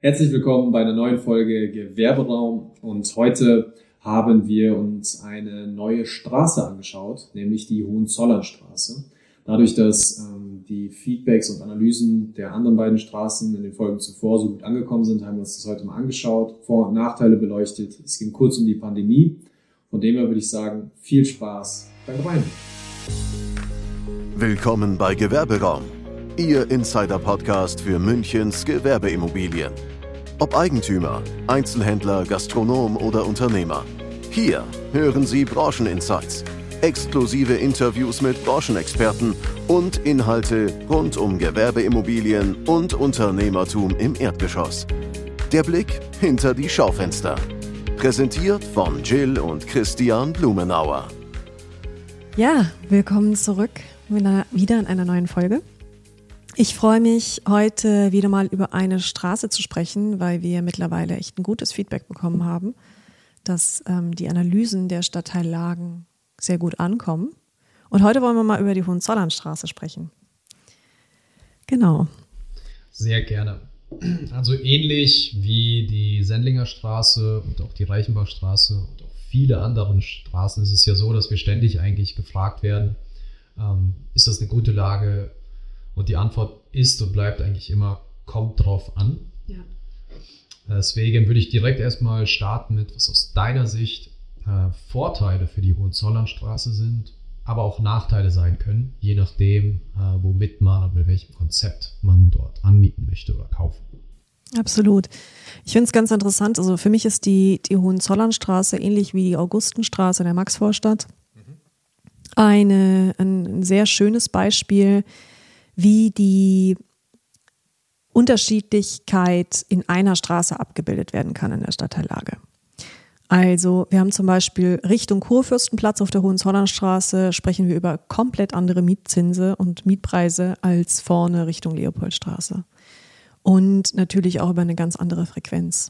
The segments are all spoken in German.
Herzlich willkommen bei einer neuen Folge Gewerberaum und heute haben wir uns eine neue Straße angeschaut, nämlich die Hohenzollernstraße. Dadurch, dass die Feedbacks und Analysen der anderen beiden Straßen in den Folgen zuvor so gut angekommen sind, haben wir uns das heute mal angeschaut, Vor- und Nachteile beleuchtet. Es ging kurz um die Pandemie. Von dem her würde ich sagen, viel Spaß beim Rein. Willkommen bei Gewerberaum, Ihr Insider-Podcast für Münchens Gewerbeimmobilien. Ob Eigentümer, Einzelhändler, Gastronom oder Unternehmer. Hier hören Sie Brancheninsights, exklusive Interviews mit Branchenexperten und Inhalte rund um Gewerbeimmobilien und Unternehmertum im Erdgeschoss. Der Blick hinter die Schaufenster. Präsentiert von Jill und Christian Blumenauer. Ja, willkommen zurück wieder in einer neuen Folge. Ich freue mich, heute wieder mal über eine Straße zu sprechen, weil wir mittlerweile echt ein gutes Feedback bekommen haben, dass die Analysen der Stadtteillagen sehr gut ankommen. Und heute wollen wir mal über die Hohenzollernstraße sprechen. Genau. Sehr gerne. Also ähnlich wie die Sendlinger Straße und auch die Reichenbachstraße und auch viele andere Straßen ist es ja so, dass wir ständig eigentlich gefragt werden, ist das eine gute Lage? Und die Antwort ist und bleibt eigentlich immer, kommt drauf an. Ja. Deswegen würde ich direkt erstmal starten mit, was aus deiner Sicht Vorteile für die Hohenzollernstraße sind, aber auch Nachteile sein können, je nachdem, womit man und mit welchem Konzept man dort anmieten möchte oder kaufen. Absolut. Ich finde es ganz interessant. Also für mich ist die Hohenzollernstraße ähnlich wie die Augustenstraße in der Maxvorstadt ein sehr schönes Beispiel, wie die Unterschiedlichkeit in einer Straße abgebildet werden kann in der Stadtteillage. Also wir haben zum Beispiel Richtung Kurfürstenplatz auf der Hohenzollernstraße sprechen wir über komplett andere Mietzinse und Mietpreise als vorne Richtung Leopoldstraße. Und natürlich auch über eine ganz andere Frequenz.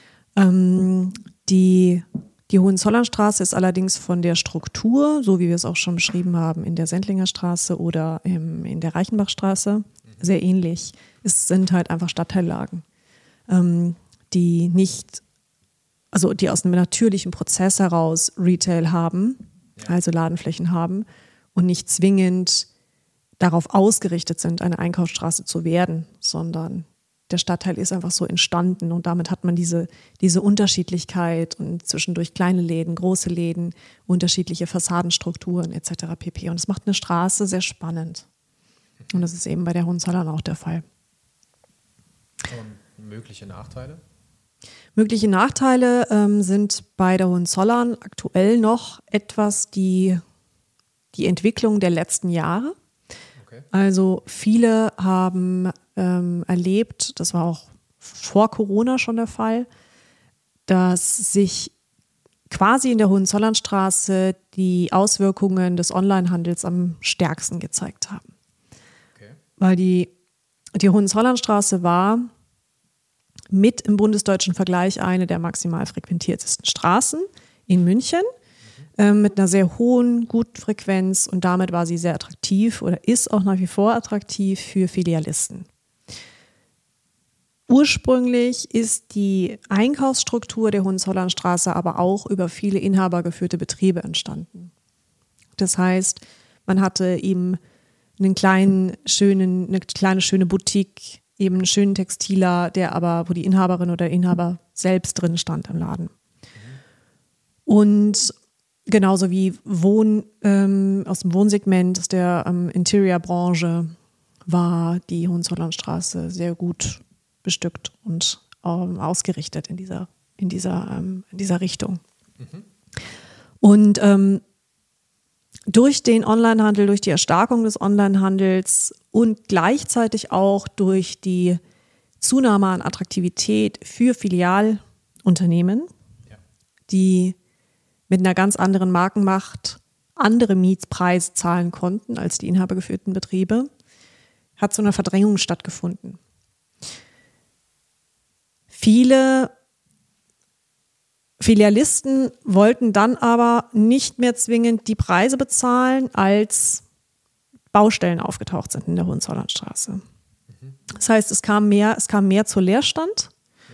Die Hohenzollernstraße ist allerdings von der Struktur, so wie wir es auch schon beschrieben haben, in der Sendlinger Straße oder in der Reichenbachstraße, sehr ähnlich. Es sind halt einfach Stadtteillagen, die aus einem natürlichen Prozess heraus Retail haben, also Ladenflächen haben und nicht zwingend darauf ausgerichtet sind, eine Einkaufsstraße zu werden, sondern der Stadtteil ist einfach so entstanden und damit hat man diese Unterschiedlichkeit und zwischendurch kleine Läden, große Läden, unterschiedliche Fassadenstrukturen etc. pp. Und es macht eine Straße sehr spannend. Und das ist eben bei der Hohenzollern auch der Fall. Und mögliche Nachteile? Mögliche Nachteile sind bei der Hohenzollern aktuell noch etwas die Entwicklung der letzten Jahre. Okay. Also viele haben erlebt, das war auch vor Corona schon der Fall, dass sich quasi in der Hohenzollernstraße die Auswirkungen des Onlinehandels am stärksten gezeigt haben. Okay. Weil die Hohenzollernstraße war mit im bundesdeutschen Vergleich eine der maximal frequentiertesten Straßen in München mit einer sehr hohen Gutfrequenz und damit war sie sehr attraktiv oder ist auch nach wie vor attraktiv für Filialisten. Ursprünglich ist die Einkaufsstruktur der Hohenzollernstraße aber auch über viele inhabergeführte Betriebe entstanden. Das heißt, man hatte eben eine kleine schöne Boutique, eben einen schönen Textiler, wo die Inhaberin oder der Inhaber selbst drin stand im Laden. Und genauso wie aus dem Wohnsegment, aus der Interior-Branche, war die Hohenzollernstraße sehr gut bestückt und ausgerichtet in dieser Richtung. Mhm. Und durch den Onlinehandel, durch die Erstarkung des Onlinehandels und gleichzeitig auch durch die Zunahme an Attraktivität für Filialunternehmen, die mit einer ganz anderen Markenmacht andere Mietpreise zahlen konnten als die inhabergeführten Betriebe, hat so eine Verdrängung stattgefunden. Viele Filialisten wollten dann aber nicht mehr zwingend die Preise bezahlen, als Baustellen aufgetaucht sind in der Hohenzollernstraße. Das heißt, es kam mehr zu Leerstand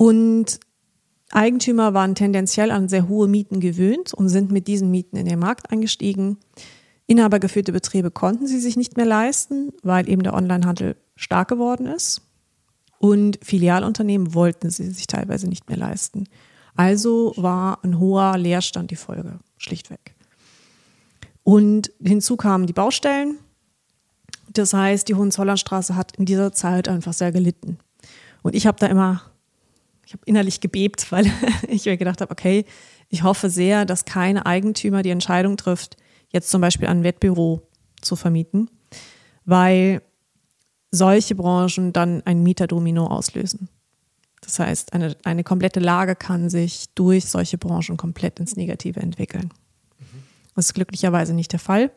Und Eigentümer waren tendenziell an sehr hohe Mieten gewöhnt und sind mit diesen Mieten in den Markt eingestiegen. Inhabergeführte Betriebe konnten sie sich nicht mehr leisten, weil eben der Onlinehandel stark geworden ist. Und Filialunternehmen wollten sie sich teilweise nicht mehr leisten. Also war ein hoher Leerstand die Folge, schlichtweg. Und hinzu kamen die Baustellen. Das heißt, die Hohenzollernstraße hat in dieser Zeit einfach sehr gelitten. Und ich habe innerlich gebebt, weil ich mir gedacht habe, okay, ich hoffe sehr, dass kein Eigentümer die Entscheidung trifft, jetzt zum Beispiel ein Wettbüro zu vermieten, weil solche Branchen dann ein Mieterdomino auslösen. Das heißt, eine komplette Lage kann sich durch solche Branchen komplett ins Negative entwickeln. Das ist glücklicherweise nicht der Fall.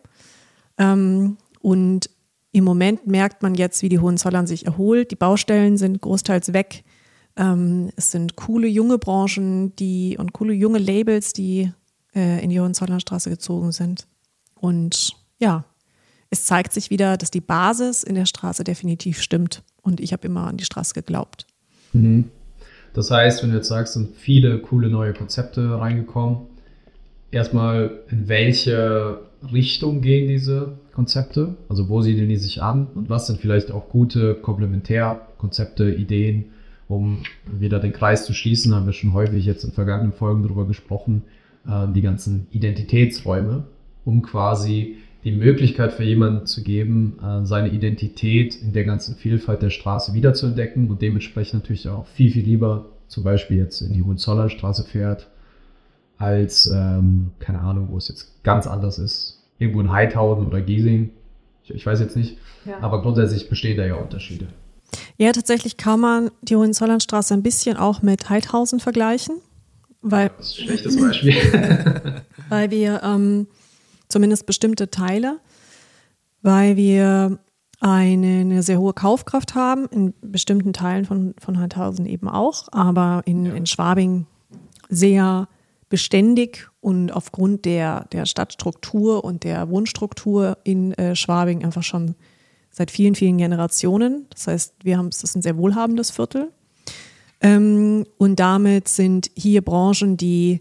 Und im Moment merkt man jetzt, wie die Hohenzollern sich erholt. Die Baustellen sind großteils weg. Es sind coole junge Branchen und coole junge Labels, die in die Hohenzollernstraße gezogen sind. Und ja, es zeigt sich wieder, dass die Basis in der Straße definitiv stimmt. Und ich habe immer an die Straße geglaubt. Mhm. Das heißt, wenn du jetzt sagst, sind viele coole neue Konzepte reingekommen. Erstmal, in welche Richtung gehen diese Konzepte? Also wo siedeln die sich an? Und was sind vielleicht auch gute Komplementärkonzepte, Ideen, um wieder den Kreis zu schließen? Da haben wir schon häufig jetzt in vergangenen Folgen darüber gesprochen, die ganzen Identitätsräume, um quasi die Möglichkeit für jemanden zu geben, seine Identität in der ganzen Vielfalt der Straße wiederzuentdecken und dementsprechend natürlich auch viel, viel lieber zum Beispiel jetzt in die Hohenzollernstraße fährt, als, keine Ahnung, wo es jetzt ganz anders ist, irgendwo in Heidhausen oder Giesing. Ich weiß jetzt nicht, aber grundsätzlich bestehen da ja Unterschiede. Ja, tatsächlich kann man die Hohenzollernstraße ein bisschen auch mit Heidhausen vergleichen, weil das ist ein schlechtes Beispiel. Weil wir zumindest bestimmte Teile, weil wir eine sehr hohe Kaufkraft haben, in bestimmten Teilen von Heidhausen eben auch, aber in Schwabing sehr beständig und aufgrund der Stadtstruktur und der Wohnstruktur in Schwabing einfach schon seit vielen, vielen Generationen. Das heißt, das ist ein sehr wohlhabendes Viertel. Und damit sind hier Branchen, die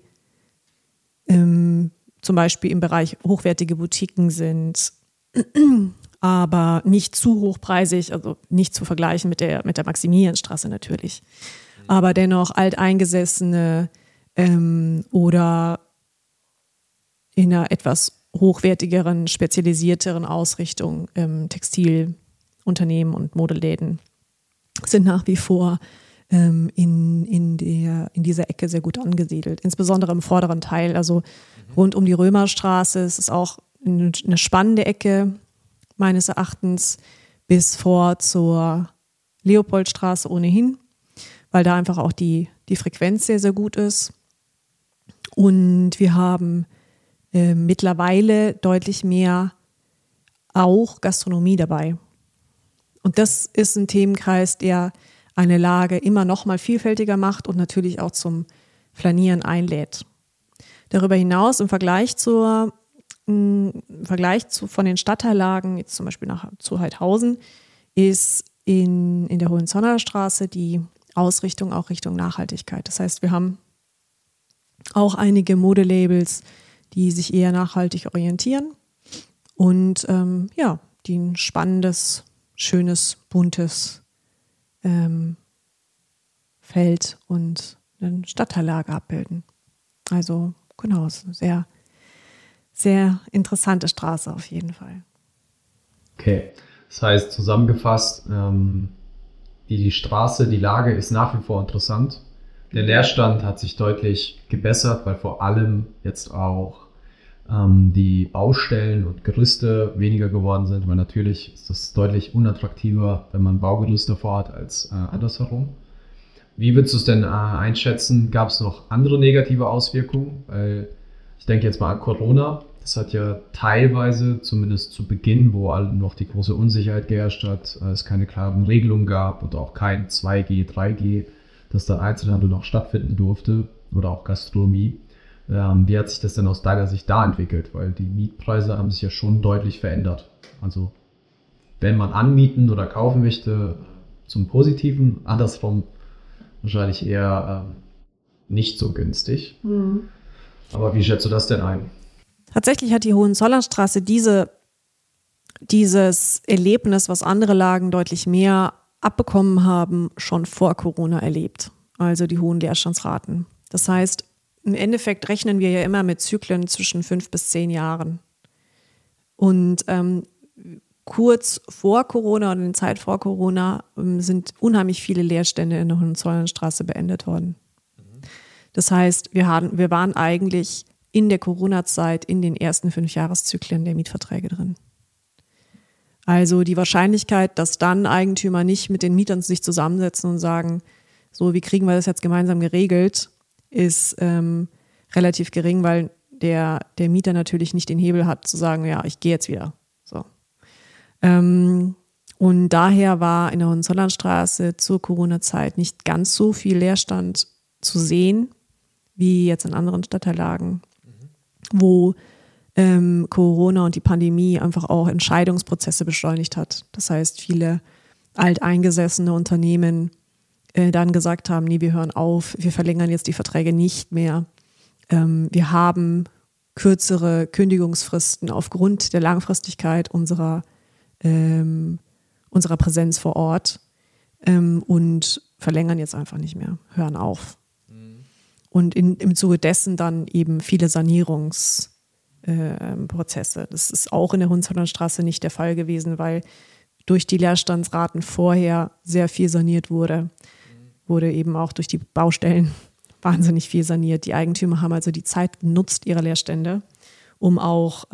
zum Beispiel im Bereich hochwertige Boutiquen sind, aber nicht zu hochpreisig, also nicht zu vergleichen mit der Maximilianstraße natürlich, aber dennoch alteingesessene oder in einer etwas hochwertigeren, spezialisierteren Ausrichtung Textilunternehmen und Modeläden sind nach wie vor in dieser Ecke sehr gut angesiedelt, insbesondere im vorderen Teil, also rund um die Römerstraße. Es ist auch eine spannende Ecke, meines Erachtens, bis vor zur Leopoldstraße ohnehin, weil da einfach auch die Frequenz sehr, sehr gut ist. Und wir haben mittlerweile deutlich mehr auch Gastronomie dabei. Und das ist ein Themenkreis, der eine Lage immer noch mal vielfältiger macht und natürlich auch zum Flanieren einlädt. Darüber hinaus im Vergleich von den Stadtteillagen, jetzt zum Beispiel zu Heidhausen, ist in der Hohenzollernstraße die Ausrichtung auch Richtung Nachhaltigkeit. Das heißt, wir haben auch einige Modelabels, die sich eher nachhaltig orientieren und die ein spannendes, schönes, buntes Feld und eine Stadtteillager abbilden. Also genau, es ist eine sehr, sehr interessante Straße auf jeden Fall. Okay, das heißt zusammengefasst, die Straße, die Lage ist nach wie vor interessant. Der Leerstand hat sich deutlich gebessert, weil vor allem jetzt auch die Baustellen und Gerüste weniger geworden sind, weil natürlich ist das deutlich unattraktiver, wenn man Baugerüste vorhat, als andersherum. Wie würdest du es denn einschätzen? Gab es noch andere negative Auswirkungen? Weil ich denke jetzt mal an Corona. Das hat ja teilweise, zumindest zu Beginn, wo noch die große Unsicherheit geherrscht hat, es keine klaren Regelungen gab und auch kein 2G, 3G, dass der Einzelhandel noch stattfinden durfte oder auch Gastronomie. Wie hat sich das denn aus deiner Sicht da entwickelt? Weil die Mietpreise haben sich ja schon deutlich verändert. Also wenn man anmieten oder kaufen möchte, zum Positiven, andersrum wahrscheinlich eher nicht so günstig. Aber wie schätzt du das denn ein? Tatsächlich hat die Hohenzollernstraße dieses Erlebnis, was andere Lagen deutlich mehr abbekommen haben, schon vor Corona erlebt. Also die hohen Leerstandsraten. Das heißt, im Endeffekt rechnen wir ja immer mit Zyklen zwischen 5 bis 10 Jahren. Und kurz vor Corona oder in der Zeit vor Corona sind unheimlich viele Leerstände in der Hohenzollernstraße beendet worden. Das heißt, wir waren eigentlich in der Corona-Zeit in den ersten 5 Jahreszyklen der Mietverträge drin. Also die Wahrscheinlichkeit, dass dann Eigentümer nicht mit den Mietern sich zusammensetzen und sagen, so, wie kriegen wir das jetzt gemeinsam geregelt, ist relativ gering, weil der Mieter natürlich nicht den Hebel hat, zu sagen, ja, ich gehe jetzt wieder. So. Und daher war in der Hohenzollernstraße zur Corona-Zeit nicht ganz so viel Leerstand zu sehen, wie jetzt in anderen Stadtteillagen, wo Corona und die Pandemie einfach auch Entscheidungsprozesse beschleunigt hat. Das heißt, viele alteingesessene Unternehmen dann gesagt haben, nee, wir hören auf, wir verlängern jetzt die Verträge nicht mehr. Wir haben kürzere Kündigungsfristen aufgrund der Langfristigkeit unserer Präsenz vor Ort und verlängern jetzt einfach nicht mehr, hören auf. Und im Zuge dessen dann eben viele Sanierungsprozesse. Das ist auch in der Hohenzollernstraße nicht der Fall gewesen, weil durch die Leerstandsraten vorher sehr viel saniert wurde eben auch durch die Baustellen wahnsinnig viel saniert. Die Eigentümer haben also die Zeit genutzt ihrer Leerstände, um auch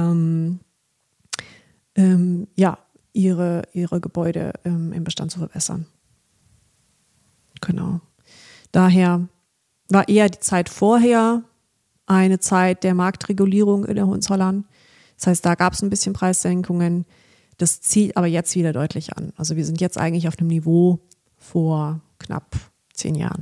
ihre Gebäude im Bestand zu verbessern. Genau. Daher war eher die Zeit vorher eine Zeit der Marktregulierung in der Hohenzollern. Das heißt, da gab es ein bisschen Preissenkungen. Das zieht aber jetzt wieder deutlich an. Also wir sind jetzt eigentlich auf einem Niveau vor knapp 10 Jahren.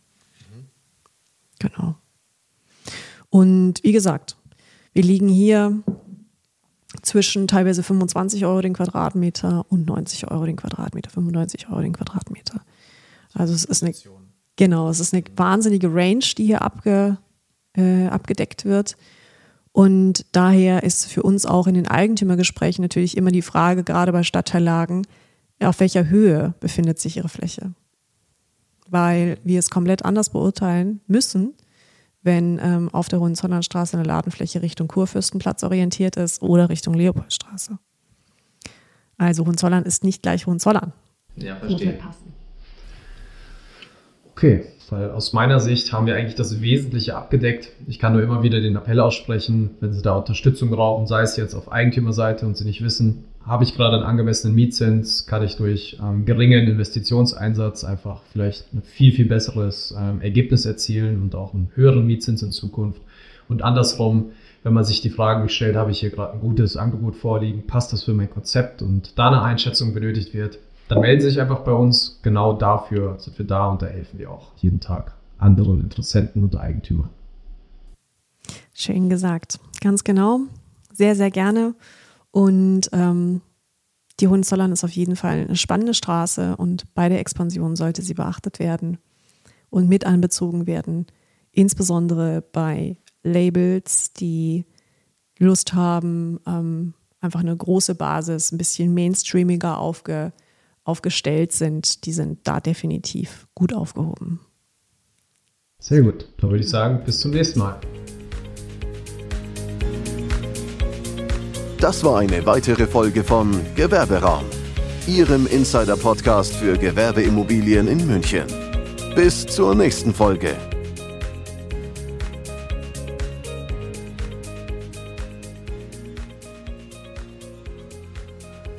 Genau. Und wie gesagt, wir liegen hier zwischen teilweise 25 € den Quadratmeter und 90 € den Quadratmeter, 95 € den Quadratmeter. Also es ist eine wahnsinnige Range, die hier abgedeckt wird. Und daher ist für uns auch in den Eigentümergesprächen natürlich immer die Frage, gerade bei Stadtteillagen, auf welcher Höhe befindet sich ihre Fläche? Weil wir es komplett anders beurteilen müssen, wenn auf der Hohenzollernstraße eine Ladenfläche Richtung Kurfürstenplatz orientiert ist oder Richtung Leopoldstraße. Also Hohenzollern ist nicht gleich Hohenzollern. Ja, verstehe. Okay, weil aus meiner Sicht haben wir eigentlich das Wesentliche abgedeckt. Ich kann nur immer wieder den Appell aussprechen, wenn Sie da Unterstützung brauchen, sei es jetzt auf Eigentümerseite und Sie nicht wissen, habe ich gerade einen angemessenen Mietzins, kann ich durch geringen Investitionseinsatz einfach vielleicht ein viel, viel besseres Ergebnis erzielen und auch einen höheren Mietzins in Zukunft. Und andersrum, wenn man sich die Frage stellt, habe ich hier gerade ein gutes Angebot vorliegen, passt das für mein Konzept und da eine Einschätzung benötigt wird, dann melden Sie sich einfach bei uns. Genau dafür sind wir da und da helfen wir auch jeden Tag anderen Interessenten und Eigentümern. Schön gesagt. Ganz genau. Sehr, sehr gerne. Und die Hohenzollern ist auf jeden Fall eine spannende Straße und bei der Expansion sollte sie beachtet werden und mit einbezogen werden. Insbesondere bei Labels, die Lust haben, einfach eine große Basis, ein bisschen mainstreamiger aufgestellt sind, die sind da definitiv gut aufgehoben. Sehr gut. Dann würde ich sagen, bis zum nächsten Mal. Das war eine weitere Folge von Gewerberaum, Ihrem Insider-Podcast für Gewerbeimmobilien in München. Bis zur nächsten Folge.